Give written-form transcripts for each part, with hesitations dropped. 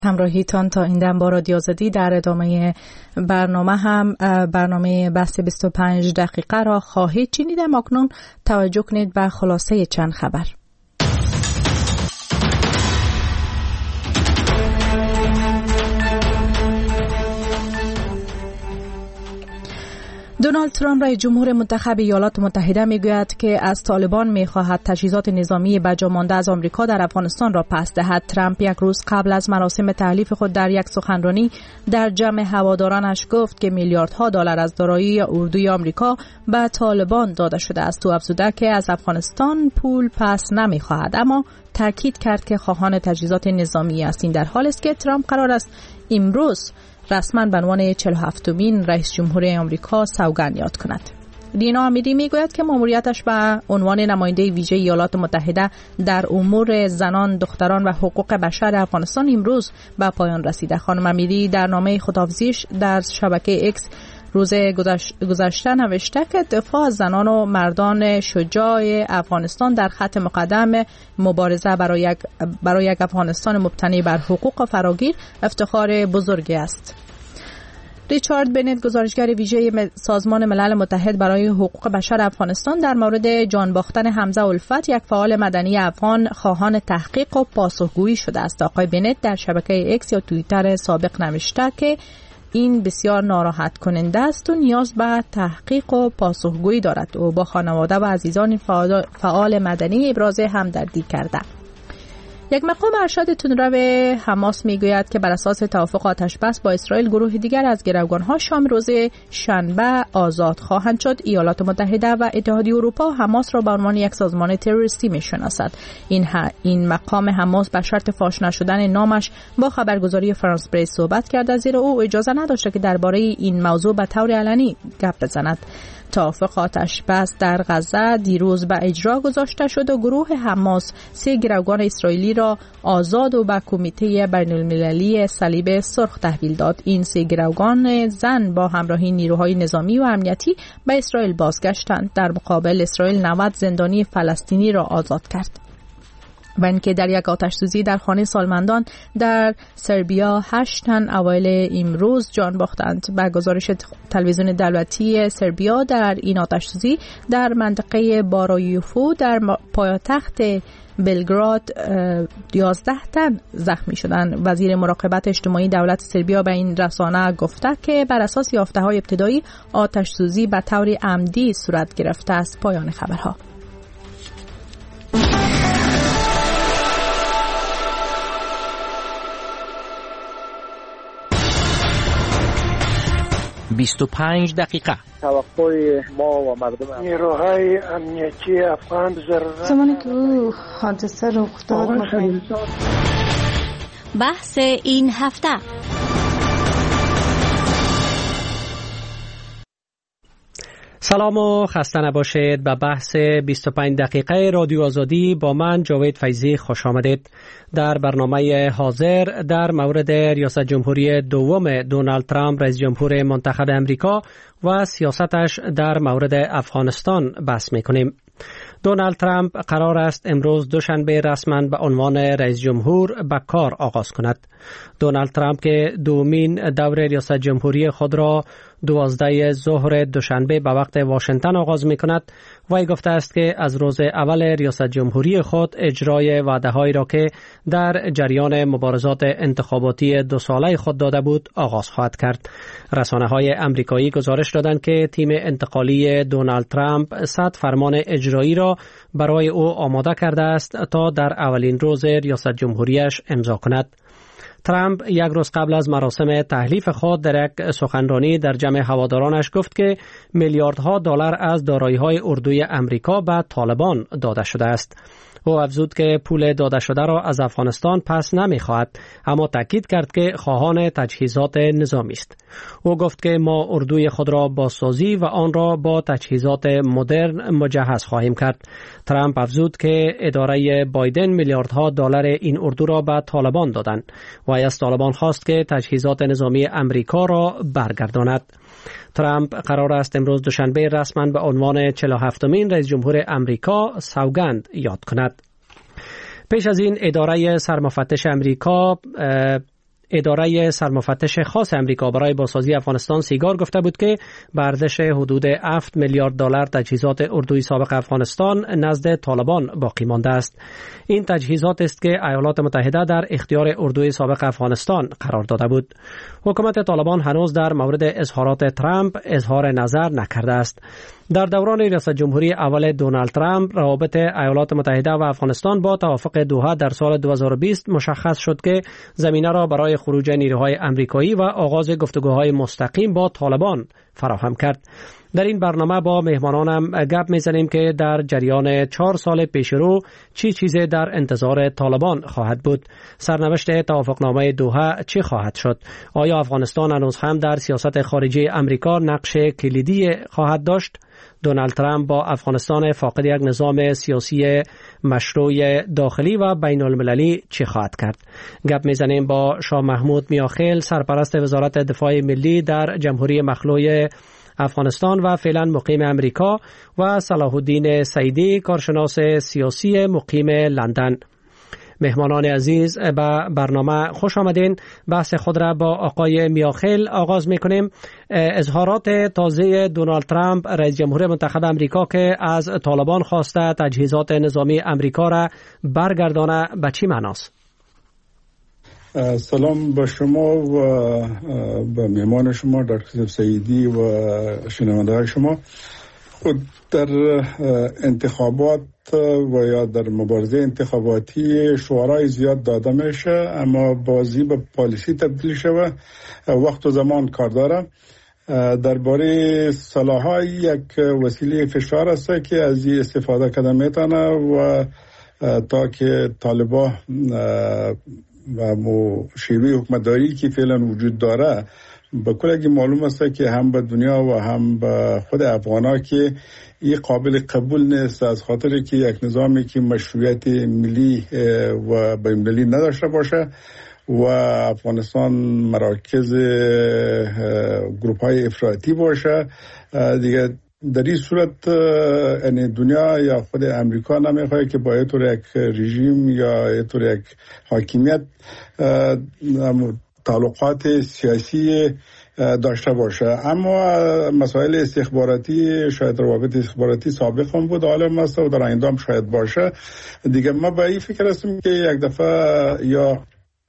همراهیتان تا این دم با رادیو آزادی. در ادامه برنامه هم برنامه بحث 25 دقیقه را خواهید شنید. اکنون توجه کنید به خلاصه چند خبر. دونالد ترامپ رئیس جمهور منتخب ایالات متحده میگوید که از طالبان میخواهد تجهیزات نظامی بجا مانده از آمریکا در افغانستان را پس دهد. ترامپ یک روز قبل از مراسم تحلیف خود در یک سخنرانی در جمع هوادارانش گفت که میلیاردها دلار از دارایی اردوی آمریکا به طالبان داده شده است. او افزوده که از افغانستان پول پس نمیخواهد، اما تاکید کرد که خواهان تجهیزات نظامی است. این در حالی است که ترامپ قرار است امروز رسما به عنوان 47مین رئیس جمهور آمریکا سوگند یاد کند. دینا امیری میگوید که ماموریتش به عنوان نماینده ویژه ایالات متحده در امور زنان، دختران و حقوق بشر افغانستان امروز به پایان رسیده. خانم امیری در نامه خداحافظیش در شبکه اکس روز گذشته نوشته که دفاع از زنان و مردان شجاع افغانستان در خط مقدم مبارزه برای یک افغانستان مبتنی بر حقوق فراگیر افتخار بزرگی است. ریچارد بنت، گزارشگر ویژه سازمان ملل متحد برای حقوق بشر افغانستان، در مورد جان باختن حمزه الفت، یک فعال مدنی افغان، خواهان تحقیق و پاسخگویی شده است. آقای بنت در شبکه اکس یا توییتر سابق نوشته که این بسیار ناراحت کننده است و نیاز به تحقیق و پاسخگویی دارد. او با خانواده و عزیزان فعال مدنی ابراز همدردی کرده. یک مقام ارشد تندرو حماس میگوید که بر اساس توافق آتشبس با اسرائیل گروه دیگر از گروگانها شام روز شنبه آزاد خواهند شد. ایالات متحده و اتحادیه اروپا حماس را به عنوان یک سازمان تروریستی میشناسد. این مقام حماس به شرط فاش نشدن نامش با خبرگزاری فرانس پرس صحبت کرده، زیرا او اجازه نداشته که درباره این موضوع به طور علنی گپ بزند. توافق آتشبس در غزه دیروز به اجرا گذاشته شد و گروه حماس 3 گروگان اسرائیلی را آزاد و به کمیته بین المللی صلیب سرخ تحویل داد. این 3 گروگان زن با همراهی نیروهای نظامی و امنیتی به اسرائیل بازگشتند. در مقابل اسرائیل 90 زندانی فلسطینی را آزاد کرد. و اینکه در یک آتش‌سوزی در خانه سالمندان در سربیا 8 تن اوایل امروز جان باختند. به گزارش تلویزیون دولتی سربیا در این آتش‌سوزی در منطقه بارایوفو در پایتخت بلگراد 11 تن زخمی شدند. وزیر مراقبت اجتماعی دولت سربیا به این رسانه گفته که بر اساس یافته‌های ابتدایی آتش‌سوزی به طور عمدی صورت گرفته است. پایان خبرها. بیست دقیقه توقع ما و مردم نیروهای امنیتی افغان زمانی که او حادثه رخ داد بحث این هفته. سلام و خسته نباشید به بحث 25 دقیقه رادیو آزادی. با من جاوید فیضی خوش آمدید. در برنامه حاضر در مورد ریاست جمهوری دوم دونالد ترامپ رئیس جمهور منتخب امریکا و سیاستش در مورد افغانستان بحث میکنیم. دونالد ترامپ قرار است امروز دوشنبه رسما به عنوان رئیس جمهور به کار آغاز کند. دونالد ترامپ که دومین دور ریاست جمهوری خود را 12 ظهر دوشنبه به وقت واشنگتن آغاز می کند، وی گفته است که از روز اول ریاست جمهوری خود اجرای وعده‌هایی را که در جریان مبارزات انتخاباتی 2 ساله خود داده بود آغاز خواهد کرد. رسانه‌های آمریکایی گزارش دادند که تیم انتقالی دونالد ترامپ 100 فرمان اجرایی را برای او آماده کرده است تا در اولین روز ریاست جمهوریش امضا کند. ترامپ یک روز قبل از مراسم تحلیف خود در یک سخنرانی در جمع هوادارانش گفت که میلیاردها دلار از دارایی‌های اردوی آمریکا به طالبان داده شده است. او افزود که پول داده شده را از افغانستان پس نمی‌خواهد، اما تاکید کرد که خواهان تجهیزات نظامی است. او گفت که ما اردوی خود را بازسازی و آن را با تجهیزات مدرن مجهز خواهیم کرد. ترامپ افزود که اداره بایدن میلیاردها دلار این اردو را به طالبان دادند و از طالبان خواست که تجهیزات نظامی آمریکا را برگرداند. ترامپ قرار است امروز دوشنبه رسما به عنوان 47مین رئیس جمهور آمریکا سوگند یاد کند. پیش از این اداره سرمفتش آمریکا اداره سرمفتش خاص امریکا برای بازسازی افغانستان سیگار گفته بود که به ارزش حدود 7 میلیارد دلار تجهیزات اردوی سابق افغانستان نزد طالبان باقی مانده است. این تجهیزات است که ایالات متحده در اختیار اردوی سابق افغانستان قرار داده بود. حکومت طالبان هنوز در مورد اظهارات ترامپ اظهار نظر نکرده است. در دوران ریاست جمهوری اول دونالد ترامپ روابط ایالات متحده و افغانستان با توافق دوحه در سال 2020 مشخص شد که زمینه را برای خروج نیروهای امریکایی و آغاز گفتگوهای مستقیم با طالبان فراهم کرد. در این برنامه با مهمانانم گپ میزنیم که در جریان 4 سال پیشرو چی چیزی در انتظار طالبان خواهد بود؟ سرنوشت توافقنامه دوحه چی خواهد شد؟ آیا افغانستان هنوز هم در سیاست خارجی امریکا نقش کلیدی خواهد داشت؟ دونالد ترامپ با افغانستان فاقد یک نظام سیاسی مشروع داخلی و بین المللی چی خواهد کرد؟ گپ میزنیم با شاه محمود میاخیل، سرپرست وزارت دفاع ملی در جمهوری مخلوع افغانستان و فعلا مقیم امریکا، و صلاح الدین سعیدی، کارشناس سیاسی مقیم لندن. مهمانان عزیز، به برنامه خوش آمدین. بحث خود را با آقای میاخیل آغاز میکنیم. اظهارات تازه دونالد ترامپ رئیس جمهور منتخب امریکا که از طالبان خواسته تجهیزات نظامی امریکا را برگردانه به چی معناست؟ سلام به شما و به مهمان شما دکتر سعیدی و شنونده‌های شما. خود در انتخابات و یا در مبارزه انتخاباتی شعارهای زیاد داده میشه، اما بازی به پالیسی تبدیل شده وقت و زمان کار داره. درباره سلاح‌ها یک وسیله فشار است که از این استفاده کرده میتونه و تا که طالبان و شیوه حکمتداری که فعلا وجود داره به کلی معلوم است که هم به دنیا و هم به خود افغانا که این قابل قبول نیست، از خاطر که یک نظامی که مشروعیت ملی و بین‌المللی نداشته باشه و افغانستان مراکز گروپ های افراطی باشه دیگه. در این صورت یعنی دنیا یا خود امریکا نمیخواد که با اینطور یک رژیم یا اینطور یک حاکمیت تعلقات سیاسی داشته باشه. اما مسائل استخباراتی، شاید روابط استخباراتی سابق هم بود، عالم است و در آینده هم شاید باشه دیگه. ما به این فکر هستیم که یک دفعه یا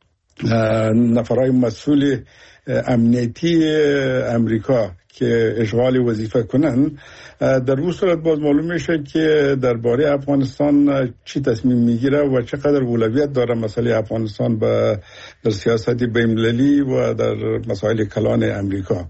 نفرای مسئول امنیتی امریکا که اشغال وظیفه کنن، در اون صورت باز معلوم میشه که درباره افغانستان چی تصمیم میگیره و چقدر اولویت داره مسئله افغانستان در سیاست بین‌المللی و در مسائل کلان امریکا.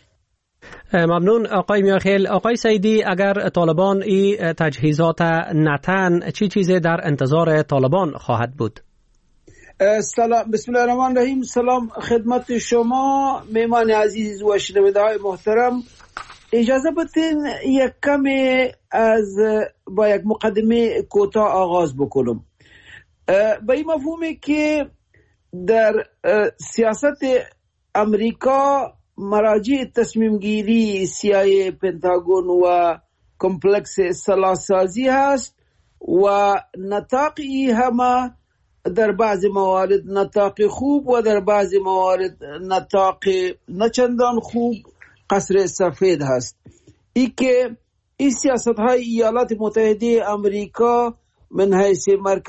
ممنون آقای میاخیل. آقای سعیدی، اگر طالبان این تجهیزات نتن، چی چیزی در انتظار طالبان خواهد بود؟ سلام، بسم الله الرحمن الرحیم. سلام خدمت شما مهمان عزیز و شنونده‌های محترم. اجازه بدین یک کمی با یک مقدمه کوتاه آغاز بکنم. به این مفهومی که در سیاست امریکا مراجع تصمیم گیری CIA، پنتاگون و کمپلکس سلاح‌سازی هست و نطاقی همه در بعض موارد نطاق خوب و در بعض موارد نطاق نچندان خوب قصر سفید هست. این سیاست های ایالات متحده امریکا من حیث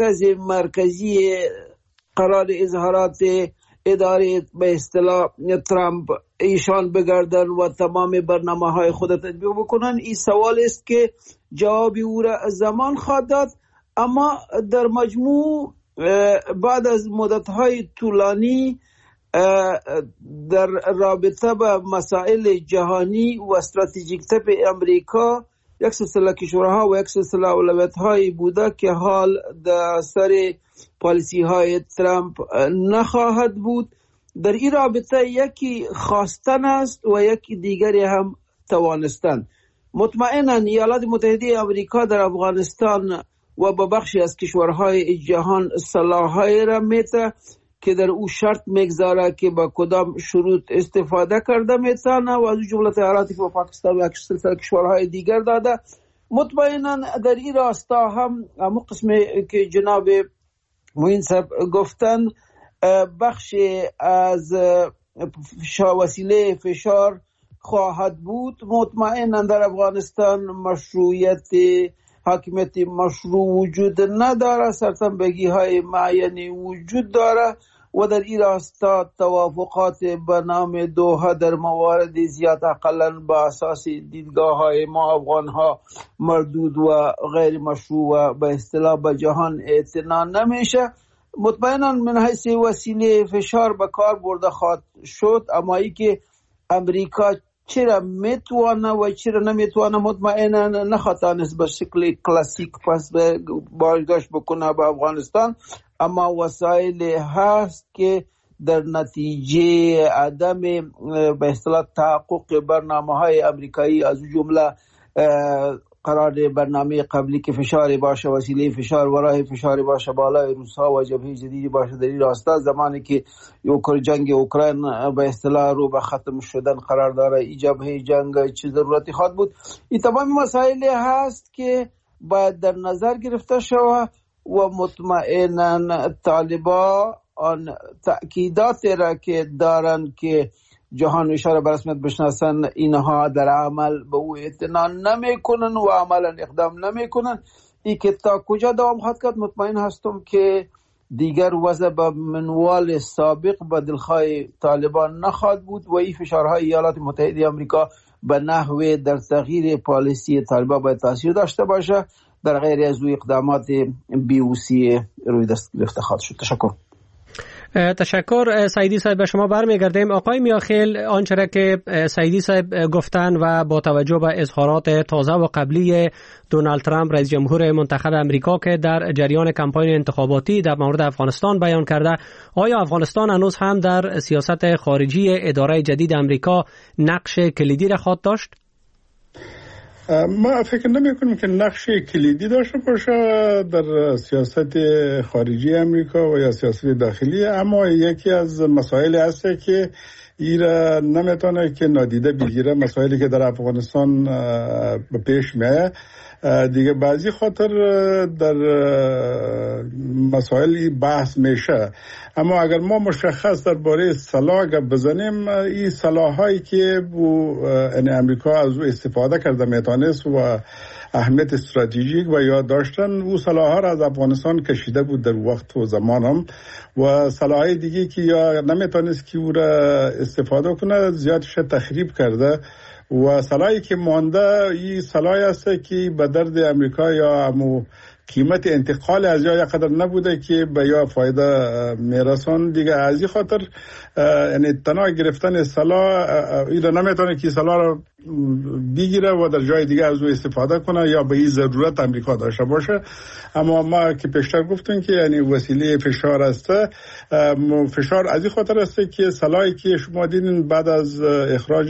مرکزی قرار اظهارات اداره به اصطلاح ترامپ ایشان بگردن و تمام برنامه های خود تطبیق بکنن. این سوال است که جوابی او را زمان خواهد داد، اما در مجموع بعد از مدت‌های طولانی در رابطه با مسائل جهانی و استراتژیک تپ امریکا یک سلسله کشورها و یک سلسله اولویت‌های بوده که حال در سر پالیسی‌های ترامپ نخواهد بود. در این رابطه یکی خواستن است و یکی دیگری هم توانستن. مطمئناً ایالات متحده امریکا در افغانستان و با بخشی از کشورهای جهان سلاح‌های را میته که در او شرط میگذاره که با کدام شروط استفاده کرده میتونه و از جمله تحریراتی که با پاکستان و سلسله کشورهای دیگر داده. مطمئنا در این راستا هم قسمی که جناب معین صاحب گفتن بخش از وسیله فشار خواهد بود. مطمئنا در افغانستان مشروعیت حاکمیت مشروع وجود نداره، سرتنبگی های معینی وجود داره و در این راستا توافقات به نام دوحه در موارد زیاد اقلا به اساس دیدگاه های ما افغان ها مردود و غیر مشروع و به اصطلاح به جهان اعتنا نمیشه. مطمئنا من حیث وسیله فشار به کار برده خواهد شد، اما ای که امریکا چرا میتوانه و چرا نمیتوانه مطمئنا نخواهد به شکل کلاسیک پس بازگشت بکنه به افغانستان، اما وسایل هست که در نتیجه عدم به اصطلاح تحقق برنامه‌های امریکایی از جمله قرار برنامه قبلی که فشاری باشه، وسیله فشار و راه فشاری باشه بالای روس‌ها و جبهه جدیدی باشه در این راستا، زمانی که جنگ اوکراین به اصطلاح رو به ختم شدن قرار داره، این جبهه جنگ چه ضرورتی خواهد بود. این تمام مسائل هست که باید در نظر گرفته شود و مطمئنا طالبان آن تأکیدات را که دارن که جهان اشاره به رسمیت بشناسن، اینها در عمل به او اعتنا نمیکنن و عملا اقدام نمیکنن. این که تا کجا دوام خواهد کرد مطمئن هستم که دیگر وضع به منوال سابق به دلخواه طالبان نخواهد بود و این فشارهای ایالات متحده آمریکا به نحوه در تغییر پالیسی طالبان باید تاثیر داشته باشه، در غیر از اقدامات بیوسی روی دست گرفته خواهد شد. تشکر سعیدی صاحب. به شما برمیگردیم. آقای میاخیل، آنچه را که سعیدی صاحب گفتن و با توجه به اظهارات تازه و قبلی دونالد ترامپ رئیس جمهور منتخب امریکا که در جریان کمپاین انتخاباتی در مورد افغانستان بیان کرده، آیا افغانستان هنوز هم در سیاست خارجی اداره جدید امریکا نقش کلیدی را خواهد داشت؟ ما فکر نمی کنیم که نقش کلیدی داشته باشه در سیاست خارجی امریکا و یا سیاست داخلی، اما یکی از مسائل هست که ایرا نمیتونه که نادیده بگیره مسائلی که در افغانستان به پیش میاد. دیگه بعضی خاطر در مسائل بحث میشه، اما اگر ما مشخص درباره سلاح گپ بزنیم، این سلاحایی که یعنی امریکا از او استفاده کرده میتونست و اهمیت استراتژیک و یاد داشتن، او سلاح‌ها را از افغانستان کشیده بود در وقت و زمان هم، و سلاح‌های دیگه که یا نمیتونست که او را استفاده کنه زیادش تخریب کرده و سلاحی که مانده این سلاحی است که به درد امریکا یا قیمت انتقال از یا قدر نبوده که به یا فایده میرسون. دیگه از این خاطر یعنی تنها گرفتن سلاح اینا نمیتونه که سلاح رو بگیره و در جای دیگه از او استفاده کنه یا به این ضرورت امریکا داشته باشه. اما ما که پیشتر گفتیم که یعنی وسیله فشار است، فشار از این خاطر است که سلاحی که شما دیدین بعد از اخراج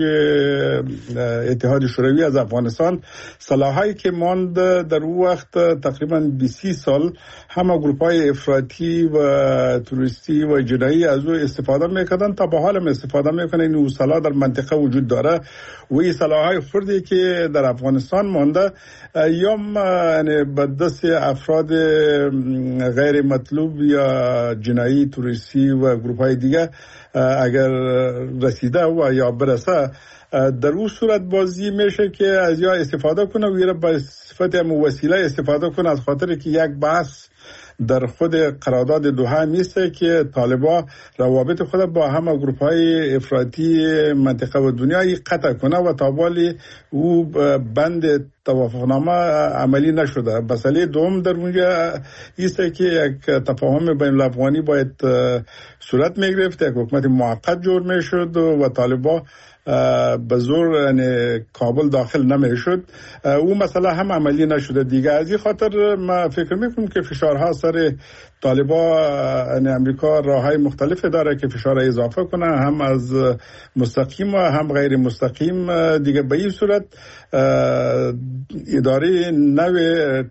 اتحاد شوروی از افغانستان، سلاحایی که ماند در اون وقت تقریبا 20 سال همه گروپ‌های افراطی و توریستی و جنایی از او استفاده میکردن، تا به حال استفاده میکنن. این سلاح در منطقه وجود داره و این سلاح‌های خردی که در افغانستان مانده یا یعنی به دست افراد غیر مطلوب یا جنایی توریستی و گروپ‌های دیگه اگر رسیده و یا برسه، در اون صورت بازی میشه که از یا استفاده کنه و یا به صفت وسیله استفاده کنه، از خاطر که یک بحث در خود قرارداد دوحه نیست که طالبان روابط خود با همه گروپ‌های افراطی منطقه و دنیای قطع کنه و تابالی او بند توافقنامه عملی نشده. مسئله دوم در اونجا است که یک تفاهم بین الافغانی باید صورت میگرفت، یک حکومت موقت جور میشد و طالبان به زور یعنی کابل داخل نمیشد. او مسئله هم عملی نشده. دیگه از این خاطر ما فکر میکنم که فشارها سر طالبان یعنی امریکا راههای مختلف داره که فشار اضافه کنه، هم از مستقیم و هم غیر مستقیم. دیگه به این صورت اداره نو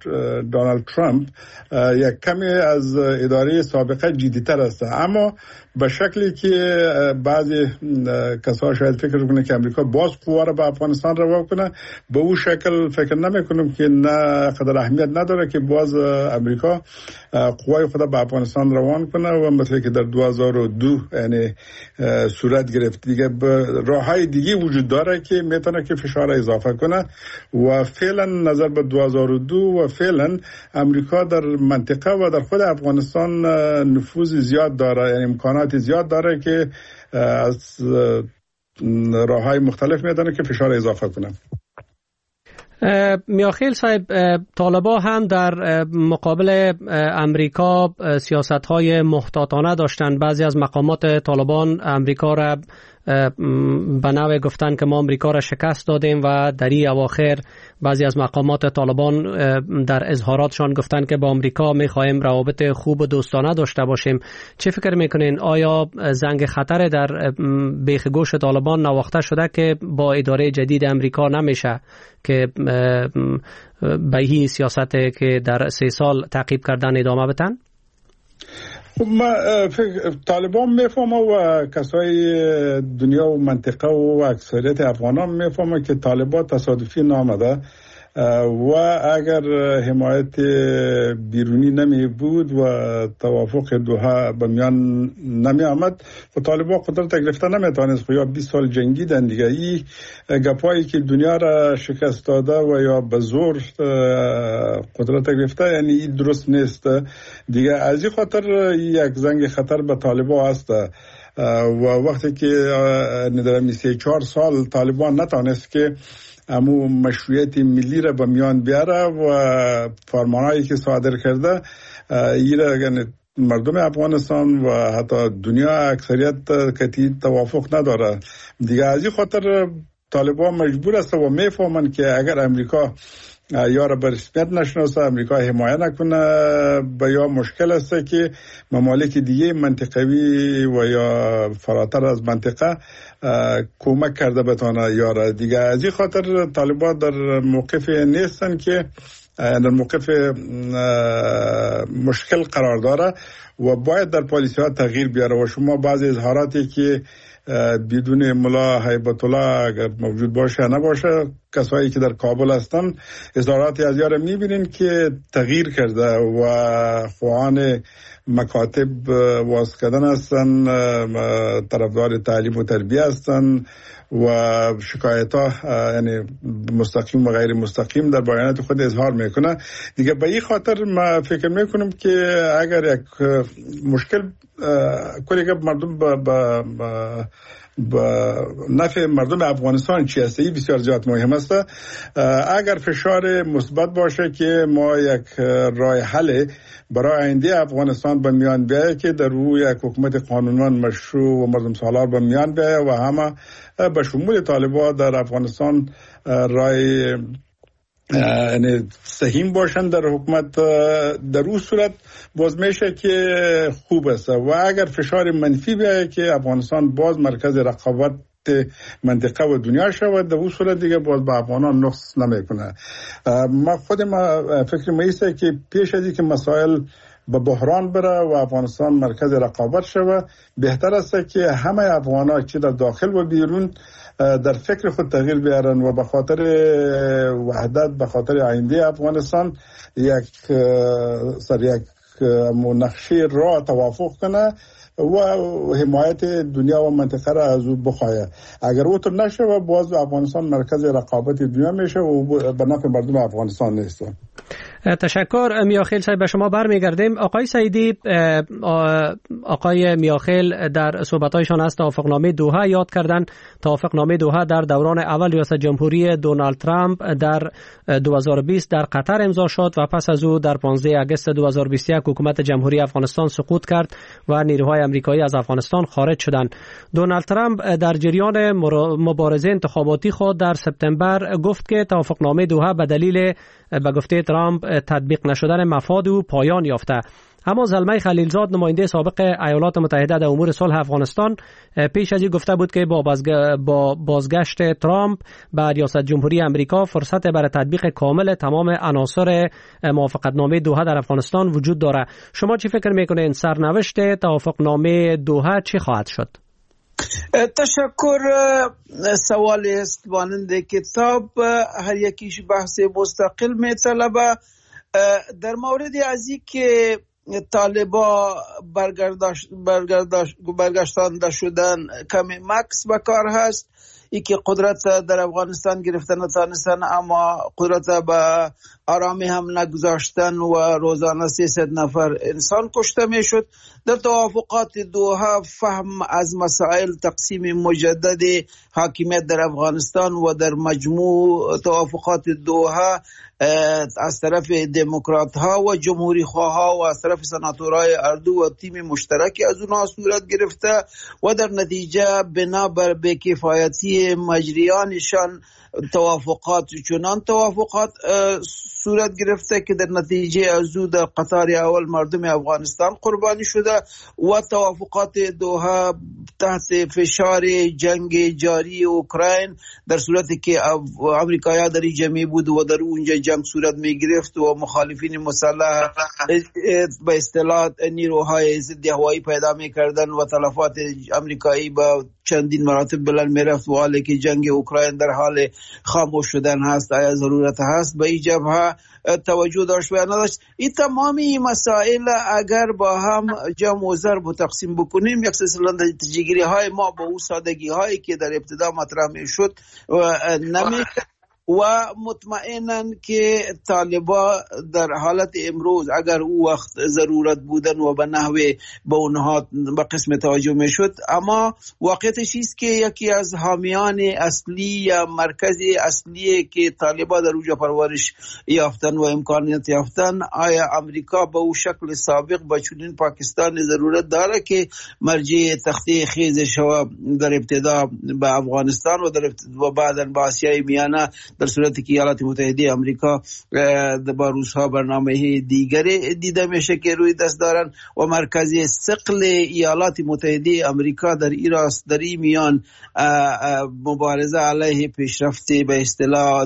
دونالد ترامپ یک کمی از اداره سابقه جدی‌تر است، اما به شکلی که بعضی کسا شاید فکر کنه که امریکا باز قوا را به افغانستان روا کنه، به اون شکل فکر نمیکنم که نه قدر اهمیت نداره که باز امریکا قوای خود به افغانستان روان کنه و مثل که در 2002 یعنی صورت گرفت. دیگه راههای دیگه وجود داره که میتونه که فشار اضافه کنه و فعلا نظر به 2002 و فعلا امریکا در منطقه و در خود افغانستان نفوذ زیاد داره، یعنی امکانات زیاد داره که از راههای مختلف میتونه که فشار اضافه کنه. میاخیل صاحب، طالبان هم در مقابل امریکا سیاست‌های محتاطانه داشتند. بعضی از مقامات طالبان امریکا را به نوع گفتن که ما امریکا را شکست دادیم و در این اواخر بعضی از مقامات طالبان در اظهاراتشان گفتن که با امریکا می‌خواهیم روابط خوب و دوستانه داشته باشیم. چه فکر میکنین؟ آیا زنگ خطر در بیخ گوش طالبان نواخته شده که با اداره جدید امریکا نمیشه که به این سیاست که در 3 سال تعقیب کردن ادامه بدن؟ ما طالبان میفهمه و کسای دنیا و منطقه و اکثریت افغانان میفهمه که طالبان تصادفی نامده و اگر حمایت بیرونی نمی بود و توافق دوحه به میان نمی آمد و طالبان قدرت گرفته نمیتونست. یا 20 سال جنگیدن دیگه. این گپایی که دنیا را شکست داده و یا به زور قدرت گرفته، یعنی این درست نیست دیگه. از این خاطر یک زنگ خطر به طالبان است و وقتی که در 34 سال طالبان نتونست که امو مشروعیت ملی را به میان بیاره و فرمانهایی که صادر کرده یعنی مردم افغانستان و حتی دنیا اکثریت کتی توافق نداره دیگه. از این خاطر طالبان مجبور است و میفهمن که اگر امریکا یا را به رسمیت نشناسه، امریکا حمایت نکنه، به یا مشکل است که ممالک دیگه منطقوی و یا فراتر از منطقه کمک کرده بتونه یاره دیگه. از این خاطر طالبان در موقف نیستن که در موقف مشکل قرار داره و باید در پالیسی ها تغییر بیاره و شما بعضی اظهاراتی که بدون ملا هیبت الله اگر موجود باشه نباشه، کسایی که در کابل هستن اظهاراتی از یاره میبینین که تغییر کرده و خواهان مکاتب واس کردن هستن، طرفدار تعلیم و تربیه هستن و شکایت ها یعنی مستقیم و غیر مستقیم در بیانات خود اظهار میکنه دیگه. به این خاطر ما فکر میکنم که اگر یک مشکل کلی که مردم با نفع مردم افغانستان چی هسته، این بسیار زیاد مهم است. اگر فشار مثبت باشه که ما یک راه حل برای آینده افغانستان به میان بیایه که در روی یک حکومت قانونمند مشروع و مردم سالار به میان بیایه و همه به شمول طالبان در افغانستان رای یعنی سهیم باشن در حکومت، در اون صورت باز میشه که خوب است. و اگر فشار منفی بیایه که افغانستان باز مرکز رقابت منطقه و دنیا شود، در اون صورت دیگه باز به افغانان نقص نمیکنه. ما فکر میسته که پیش از اینکه مسائل به بحران بره و افغانستان مرکز رقابت شود، بهتر است که همه افغان‌ها چه در داخل و بیرون در فکر خود تغییر بیارن و به خاطر وحدت، به خاطر آینده افغانستان یک نقشه را توافق کنه و حمایت دنیا و منطقه را از او بخواهد. اگر او طور نشه و باز افغانستان مرکز رقابت دنیا میشه و به نفع مردم افغانستان نیست. تشکر میاخیل صاحب. به شما برمیگردیم. آقای سعیدی، آقای میاخیل در صحبتایشان از توافقنامه دوحه یاد کردن. توافقنامه دوحه در دوران اول ریاست جمهوری دونالد ترامپ در 2020 در قطر امضا شد و پس از او در 15 اگست 2021 حکومت جمهوری افغانستان سقوط کرد و نیروهای آمریکایی از افغانستان خارج شدند. دونالد ترامپ در جریان مبارزه انتخاباتی خود در سپتامبر گفت که توافقنامه دوحه به دلیل به گفته ترامپ تطبیق نشدن مفاد او پایان یافته. اما زلمه خلیلزاد نماینده سابق ایالات متحده در امور صلح افغانستان پیش از این گفته بود که با بازگشت ترامپ به ریاست جمهوری امریکا فرصت برای تطبیق کامل تمام عناصر موافقتنامه دوحه در افغانستان وجود داره. شما چی فکر میکنین سرنوشت توافقنامه دوحه چی خواهد شد؟ تشکر. سوال است مانند کتاب، هر یکیش بحث مستقل میطلبه. در مورد از این که طالبا برگشتانده شدن کمی مکس بکار هست، ای که قدرت در افغانستان گرفتن نتانستن، اما قدرت به آرامی هم نگذاشتن و روزانه 300 نفر انسان کشته می شد. در توافقات دوحه فهم از مسائل تقسیم مجدد حاکمیت در افغانستان و در مجموع توافقات دوحه از طرف دموکرات ها و جمهوری خواه ها و از طرف سناتورای اردو و تیم مشترکی از اونها صورت گرفته و در نتیجه بنابر بی‌کفایتی مجریانشان توافقات چنان توافقات صورت گرفته که در نتیجه از او در قطار اول مردم افغانستان قربانی شده و توافقات دوحه تحت فشار جنگ جاری اوکراین، در صورتی که امریکایی‌ها در جمعی بود و در اونجا جنگ صورت می گرفت و مخالفین مسلح به اصطلاح نیروهای ضد هوایی پیدا می کردن و تلفات امریکایی با چندین مراتب بلند می رفت و حالی که جنگ اوکراین در حال خاموش شدن هست، آیا ضرورت هست به این جبهه توجه داشت و نداشت. این تمامی مسائل اگر با هم جمع و ضرب و تقسیم بکنیم، یک سلسله نتیجه‌گیری های ما با اون سادگی هایی که در ابتدا مطرح می شد نمی و مطمئناً که طالبا در حالت امروز اگر او وقت ضرورت بودن و به نحوه به اونها به قسم توجه می شد، اما واقعیتش است که یکی از حامیان اصلی یا مرکزی اصلی که طالبا در اونجا پرورش یافتن و امکانیت یافتن، آیا امریکا به اون شکل سابق با چنین پاکستان ضرورت داره که مرجع تخته خیزش و در ابتدا به افغانستان و بعداً به آسیای میانه، در صورتی که ایالات متحده آمریکا با روزها برنامه دیگری دیده میشه که روی دست دارن و مرکزی ثقل ایالات متحده آمریکا در ایراست، در این میان مبارزه علیه پیشرفت به اصطلاح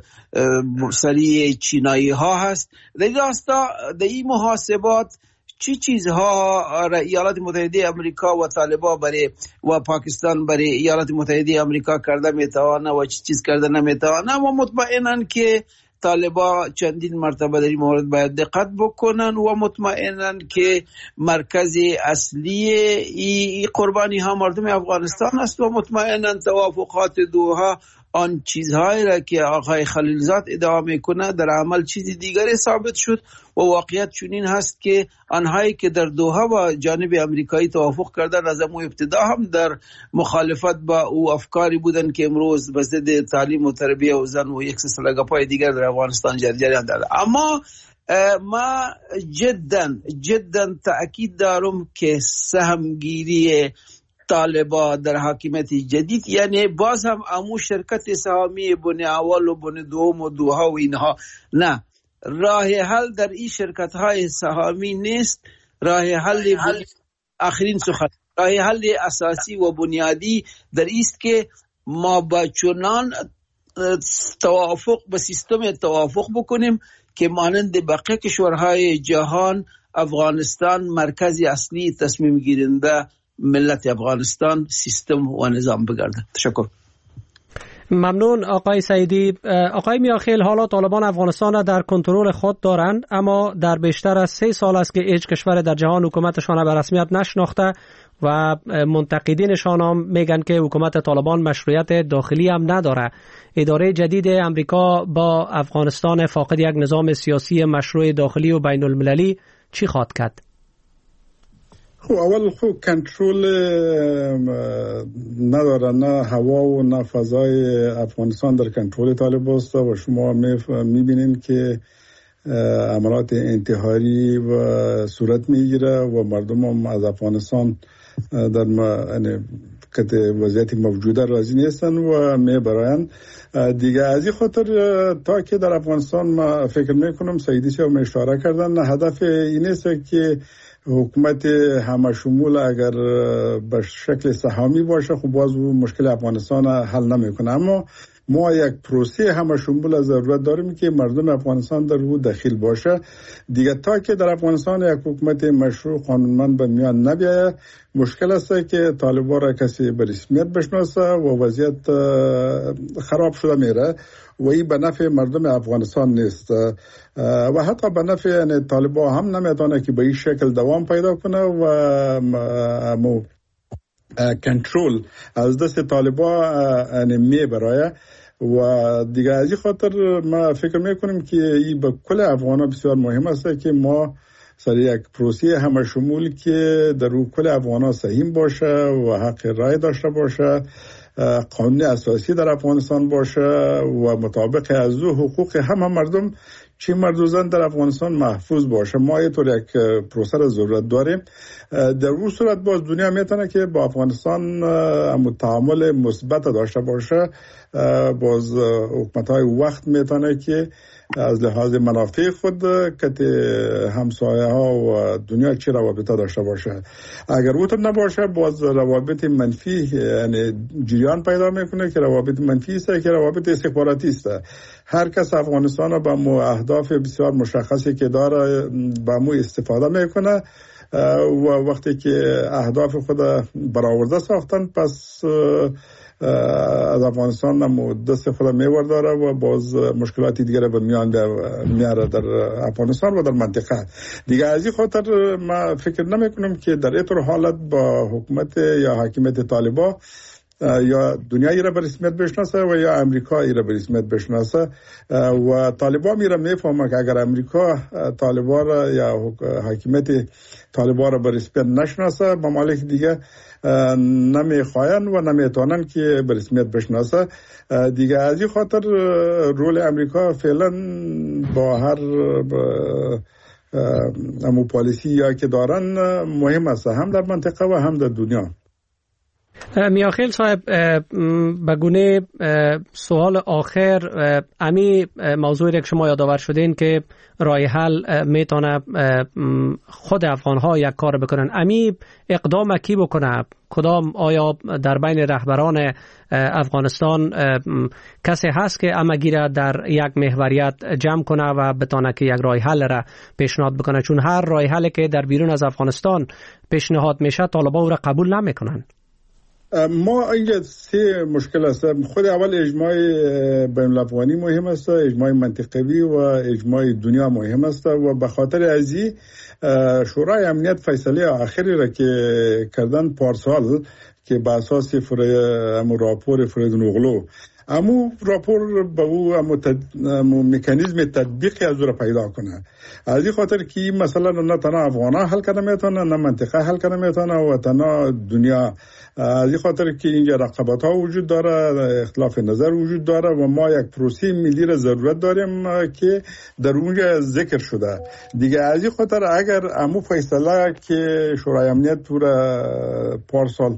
سریع چینایی ها هست. در این محاسبات چی چیزها ایالات متحده آمریکا و طالبان برای و پاکستان برای ایالات متحده آمریکا کرده میتوانه و چی چیز کرده نمیتوانه، و مطمئنن که طالبان چندین مرتبه در این مورد باید دقت بکنن و مطمئنن که مرکز اصلی ای قربانی ها مردم افغانستان است و مطمئنن توافقات دوحه آن چیزهایی را که آقای خلیلزاد ادعا میکنه در عمل چیزی دیگری ثابت شد و واقعیت چنین هست که آنهایی که در دوحه با جانب امریکایی توافق کردن از امو ابتدا هم در مخالفت با او افکاری بودن که امروز به ضد تعلیم و تربیه و زن و یک سلسله گپای دیگر در افغانستان جریان داره. اما ما جدا تأکید دارم که سهمگیری طالبان در حاکمیت جدید، یعنی باز هم امو شرکت سهامی بن اول و بن دوم و دوحه و اینها نه، راه حل در این شرکت های سهامی نیست. راه حل آخرین سخن، راه حل اساسی و بنیادی در است که ما با چنان توافق به سیستم توافق بکنیم که مانند بقیه کشورهای جهان افغانستان مرکزی اصلی تصمیم گیرنده ملت افغانستان سیستم و نظام بگرده. تشکر. ممنون آقای سعیدی. آقای میاخیل، حالا طالبان افغانستان را در کنترل خود دارند، اما در بیشتر از 3 سال است که هیچ کشور در جهان حکومتشان به رسمیت نشناخته و منتقدینشان هم میگن که حکومت طالبان مشروعیت داخلی هم نداره. اداره جدید امریکا با افغانستان فاقد یک نظام سیاسی مشروع داخلی و بین المللی چی خواهد کرد؟ اول کنترل نداره، نه هوا و نه فضای افغانستان در کنترل طالبان است و شما میبینین که عملات انتحاری و صورت میگیره و مردم هم از افغانستان در وضعیت موجوده راضی نیستن و میبرن دیگه. از این خاطر تا که در افغانستان ما فکر میکنم سعیدی صاحب اشاره کردن، هدف این است که حکومت همه شمول اگر به شکل سهامی باشه خب باز مشکل افغانستان حل نمیکنه، اما ما یک پروسه همه شمول ضرورت داریم که مردم افغانستان در او دخیل باشه دیگه. تا که در افغانستان یک حکومت مشروع قانونمند به میان نبیاید مشکل است که طالبان را کسی به رسمیت بشناسه و وضعیت خراب شده میره و این به نفع مردم افغانستان نیست و حتی به نفع طالبان هم نمیتونه که به این شکل دوام پیدا کنه و کنترل از دست طالبان میبره و دیگه. از این خاطر ما فکر میکنیم که این به کل افغانان بسیار مهم است که ما سر یک پروسه همه شمول که در رو کل افغانان سهیم باشه و حق رای داشته باشه، قانون اساسی در افغانستان باشه و مطابق از او حقوق همه مردم چی مرد و زن در افغانستان محفوظ باشه. ما اینطور یک پروسه را ضرورت داریم. در اون صورت باز دنیا میتونه که با افغانستان تعامل مثبت داشته باشه، باز حکومت‌های وقت میتونه که از لحاظ منافع خود که همسایه ها و دنیا چی روابط داشته باشه. اگر اوتر نباشه باز روابط منفی یعنی جریان پیدا میکنه که روابط منفی است که روابط استخباراتی است. هر کس افغانستان با مو اهداف بسیار مشخصی که داره با مو استفاده میکنه و وقتی که اهداف خود برآورده ساختن پس از افغانستان هم دست خود میورداره و باز مشکلاتی دیگر به میان میاره در افغانستان و در منطقه دیگه. از این خاطر ما فکر نمی کنم که در این حالت با حکومت یا حاکمیت طالبان یا دنیا ایره به رسمیت بشناسه و یا امریکا ایره به رسمیت بشناسه و طالبان میره میفهمه که اگر امریکا طالبان را یا حاکمیت طالبان را به رسمیت نشناسه ممالک دیگه نمیخواین و نمیتونن که به رسمیت بشناسه دیگه. از این خاطر رول امریکا فعلا با هر امو پالیسی یا که دارن مهم است هم در منطقه و هم در دنیا. میاخیل صاحب به گونه سوال آخر، امی موضوعی که شما یادآور شدین که رای حل میتونه خود افغان ها یک کار بکنن، امی اقدام کی بکنه؟ کدام آیا در بین رهبران افغانستان کسی هست که اما گیره در یک محوریت جمع کنه و بتونه که یک رای حل را پیشنهاد بکنه؟ چون هر رای حلی که در بیرون از افغانستان پیشنهاد میشه طالبان او را قبول نمیکنن. ما اینجا سه مشکل است. خود اول اجماع بین الافغانی مهم است، اجماع منطقوی و اجماع دنیا مهم است و به خاطر ازی شورای امنیت فیصله آخری را که کردن پارسال که به اساس راپور فریدون اوغلو امو راپور به او مکانیزم تطبیقی از او را پیدا کنه. از این خاطر که مثلا نه تنها افغانا حل کنه میتونه، نه منطقه حل کنه میتونه و تنها دنیا. از این خاطر که اینجا رقابت ها وجود داره، اختلاف نظر وجود داره و ما یک پروسه ملی را ضرورت داریم که در اونجا ذکر شده دیگه. از این خاطر اگر امو فیصله که شورای امنیت پارسال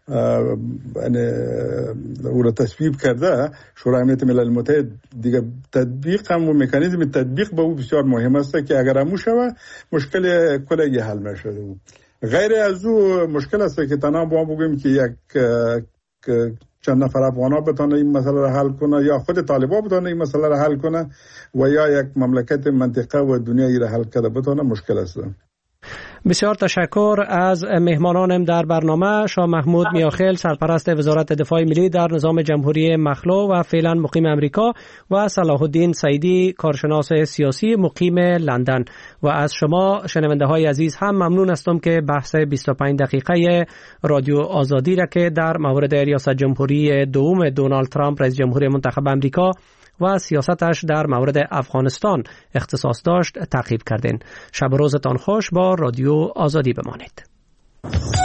او را تصویب کرده شورای امنیت ملل متحد دیگه، تطبیق هم و مکانیزم تطبیق به او بسیار مهم است که اگر همو شوه مشکل کلگی حل نشده. غیر از او مشکل است که تنها با بگیم که یک چند نفر افغانا بتونه این مسئله را حل کنه یا خود طالبان بتونه این مسئله را حل کنه و یا یک مملکت منطقه و دنیایی را حل کنه بتونه، مشکل است. بسیار تشکر از مهمانانم در برنامه. شاه محمود میاخیل، سرپرست وزارت دفاع ملی در نظام جمهوری مخلوع و فعلا مقیم امریکا، و صلاح الدین سعیدی، کارشناس سیاسی مقیم لندن. و از شما شنونده های عزیز هم ممنون هستم که بحث 25 دقیقه رادیو آزادی را که در مورد ریاست جمهوری دوم دونالد ترامپ رئیس جمهور منتخب امریکا و سیاستش در مورد افغانستان اختصاص داشت تعقیب کردین. شب و روزتان خوش. با رادیو آزادی بمانید.